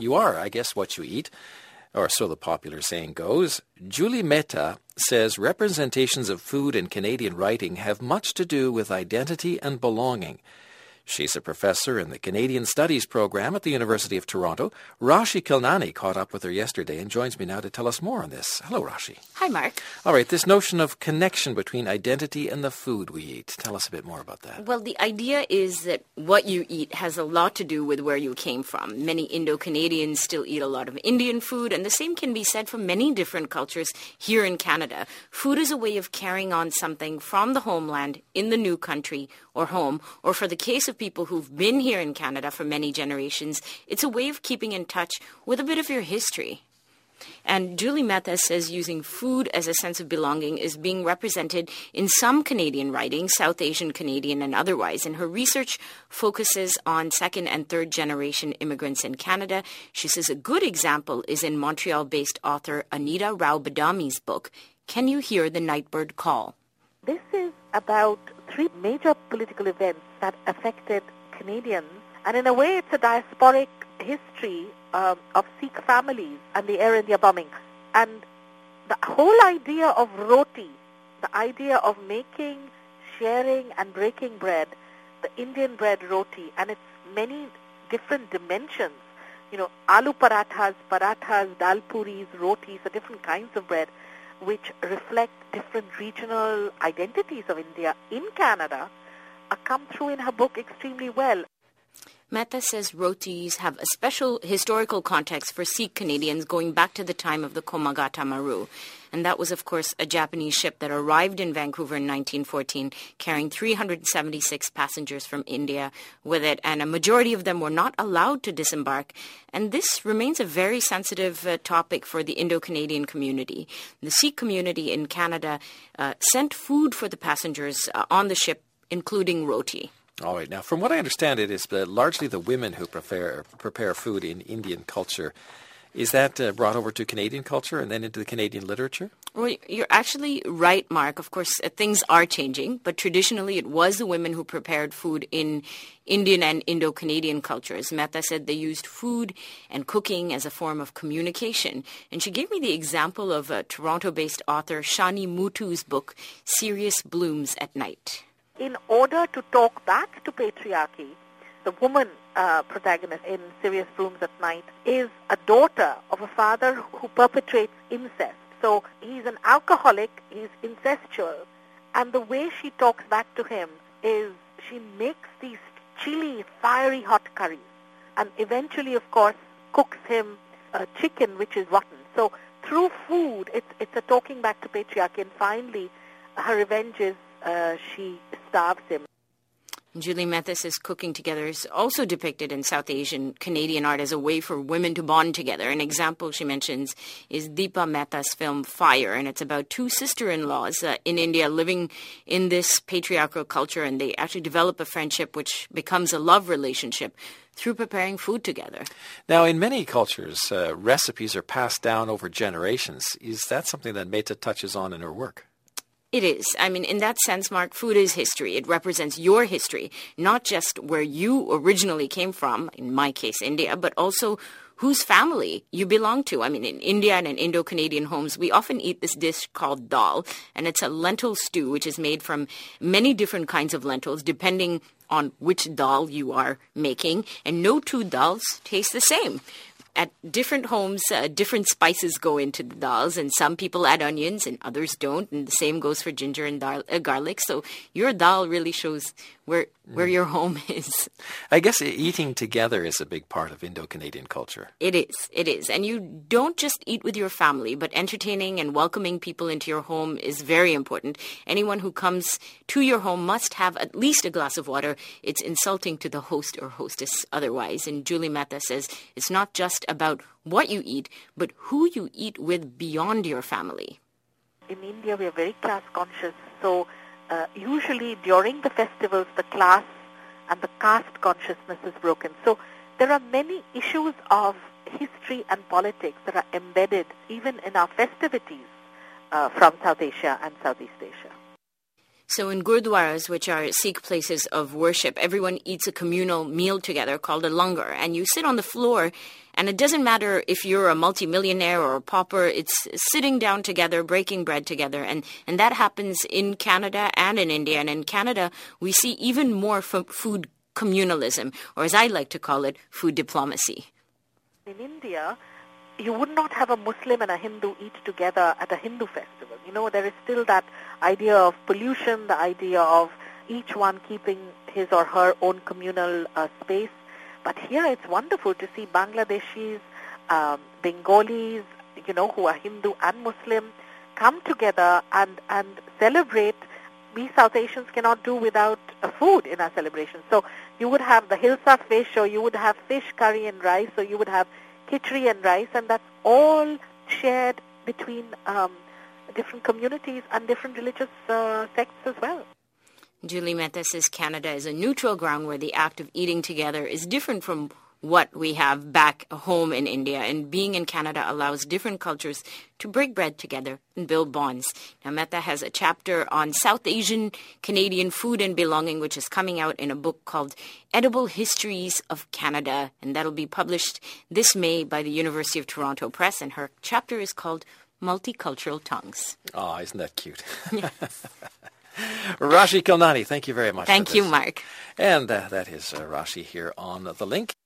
You are, I guess, what you eat, or so the popular saying goes. Julie Mehta says representations of food in Canadian writing have much to do with identity and belonging. She's a professor in the Canadian Studies program at the University of Toronto. Rashi Kilnani caught up with her yesterday and joins me now to tell us more on this. Hello, Rashi. Hi, Mark. All right, this notion of connection between identity and the food we eat. Tell us a bit more about that. Well, the idea is that what you eat has a lot to do with where you came from. Many Indo-Canadians still eat a lot of Indian food, and the same can be said for many different cultures here in Canada. Food is a way of carrying on something from the homeland in the new country or home, or for the case of people who've been here in Canada for many generations, it's a way of keeping in touch with a bit of your history. And Julie Mehta says using food as a sense of belonging is being represented in some Canadian writing, South Asian Canadian and otherwise. And her research focuses on second and third generation immigrants in Canada. She says a good example is in Montreal-based author Anita Rao Badami's book, Can You Hear the Nightbird Call? This is about three major political events that affected Canadians. And in a way, it's a diasporic history of Sikh families and the Air India bombing. And the whole idea of roti, the idea of making, sharing and breaking bread, the Indian bread roti, and its many different dimensions, aloo parathas, dal puris, rotis, are different kinds of bread, which reflect different regional identities of India in Canada, come through in her book extremely well. Mehta says rotis have a special historical context for Sikh Canadians going back to the time of the Komagata Maru. And that was, of course, a Japanese ship that arrived in Vancouver in 1914, carrying 376 passengers from India with it, and a majority of them were not allowed to disembark. And this remains a very sensitive topic for the Indo-Canadian community. The Sikh community in Canada sent food for the passengers on the ship, including roti. All right. Now, from what I understand, it is largely the women who prepare food in Indian culture. Is that brought over to Canadian culture and then into the Canadian literature? Well, you're actually right, Mark. Of course, things are changing, but traditionally it was the women who prepared food in Indian and Indo-Canadian cultures. Mehta said they used food and cooking as a form of communication. And she gave me the example of Toronto-based author Shani Mutu's book, Serious Blooms at Night. In order to talk back to patriarchy, the woman protagonist in Serious Blooms at Night is a daughter of a father who perpetrates incest. So he's an alcoholic, he's incestual, and the way she talks back to him is she makes these chili, fiery hot curries, and eventually, of course, cooks him a chicken which is rotten. So through food, it's a talking back to patriarchy, and finally, her revenge is she starves him. Julie Mehta says cooking together is also depicted in South Asian Canadian art as a way for women to bond together. An example she mentions is Deepa Mehta's film Fire, and it's about two sister-in-laws in India living in this patriarchal culture, and they actually develop a friendship which becomes a love relationship through preparing food together. Now, in many cultures, recipes are passed down over generations. Is that something that Mehta touches on in her work? It is. I mean, in that sense, Mark, food is history. It represents your history, not just where you originally came from, in my case, India, but also whose family you belong to. I mean, in India and in Indo-Canadian homes, we often eat this dish called dal, and it's a lentil stew, which is made from many different kinds of lentils, depending on which dal you are making, and no two dals taste the same. At different homes, different spices go into the dals, and some people add onions and others don't, and the same goes for ginger and garlic. So your dal really shows where your home is. I guess eating together is a big part of Indo-Canadian culture. It is. And you don't just eat with your family, but entertaining and welcoming people into your home is very important. Anyone who comes to your home must have at least a glass of water. It's insulting to the host or hostess otherwise. And Julie Mehta says it's not just about what you eat, but who you eat with beyond your family. In India, we are very class conscious, so usually during the festivals, the class and the caste consciousness is broken. So there are many issues of history and politics that are embedded even in our festivities from South Asia and Southeast Asia. So in gurdwaras, which are Sikh places of worship, everyone eats a communal meal together called a langar. And you sit on the floor, and it doesn't matter if you're a multimillionaire or a pauper, it's sitting down together, breaking bread together. And that happens in Canada and in India. And in Canada, we see even more food communalism, or as I like to call it, food diplomacy. In India, you would not have a Muslim and a Hindu eat together at a Hindu festival. You know, there is still that idea of pollution, the idea of each one keeping his or her own communal space. But here it's wonderful to see Bangladeshis, Bengalis, you know, who are Hindu and Muslim, come together and celebrate. We South Asians cannot do without food in our celebrations. So you would have the hilsa fish, or you would have fish curry and rice, or you would have khichdi and rice, and that's all shared between different communities and different religious sects as well. Julie Mehta says Canada is a neutral ground where the act of eating together is different from what we have back home in India, and being in Canada allows different cultures to break bread together and build bonds. Now, Mehta has a chapter on South Asian Canadian food and belonging, which is coming out in a book called Edible Histories of Canada, and that'll be published this May by the University of Toronto Press, and her chapter is called Multicultural Tongues. Oh, isn't that cute? Yes. Rashi Khilnani, thank you very much. Thank you, Mark. And that is Rashi here on The Link.